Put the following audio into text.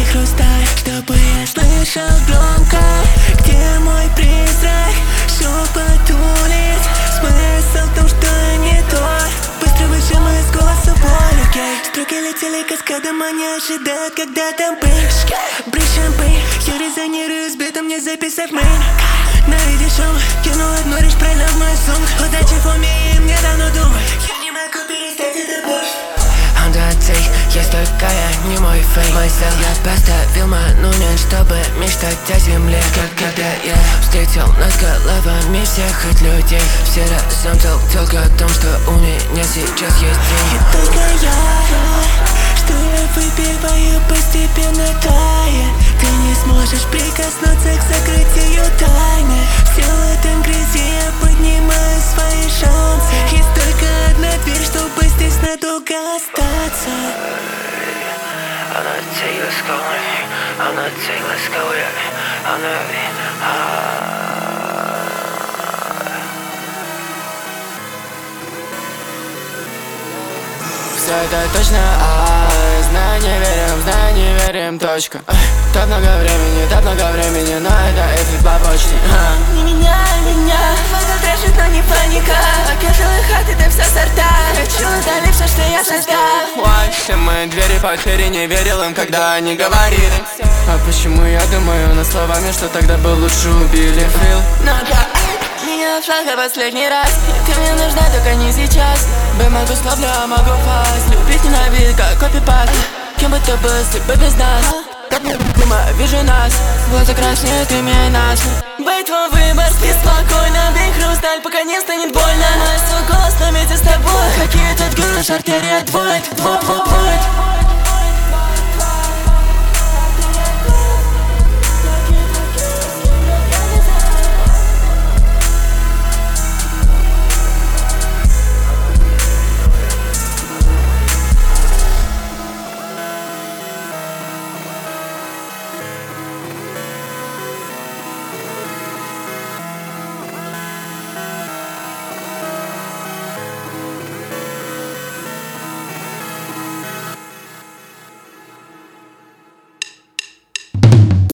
хрусталь, чтобы я слышал громко, где мой призрак, шепот улиц. Смысл в том, что я не тот. Быстро выше моего голоса боль, окей. Строки летели каскадом, они ожидают, когда там брыщ. Брыщ шампейн, я резонирую с битом, не записав мейн. На виде шоу, кинул одну речь, пролил в мой сон. Удачи в уме, и мне дано думать. Я не могу перестать это больше. Есть только я, не мой фейк. Я поставил монумент, чтобы мечтать о земле. Когда я встретил над головами всех их людей, все разом только о том, что у меня сейчас есть день. И только я, что я выпиваю, постепенно тает. Ты не сможешь прикоснуться к закрытию тайны. Все в этом грязи, я поднимаю свои шансы. Есть только одна дверь, чтобы здесь надолго остаться. I'm not take let's go, I'm not take let's go, yeah. I'm not Все это точно, знай, не верим, точка. Так много времени, но это эффект побочный. Не меняй меня, вода трэшит, но не паника. Окежилый хат, это все сорта. Хочу удалить все, что я создал. Все мои двери потери, не верил им, когда они говорили. А почему я думаю над словами, что тогда бы лучше убили? Но я меня флага последний раз. Ты мне нужна, только не сейчас. Могу славлю, а могу фаст. Любить ненавидеть, как копипаст. Кем бы ты был, если бы без нас? Как мне дыма, вижу нас. Глаза краснеют, ты меня нас. Бей твой выбор, спи спокойно. Бей хрусталь, пока не станет больно. Мой свой голос на месте с тобой. Какие тут гулы, артерия двоет.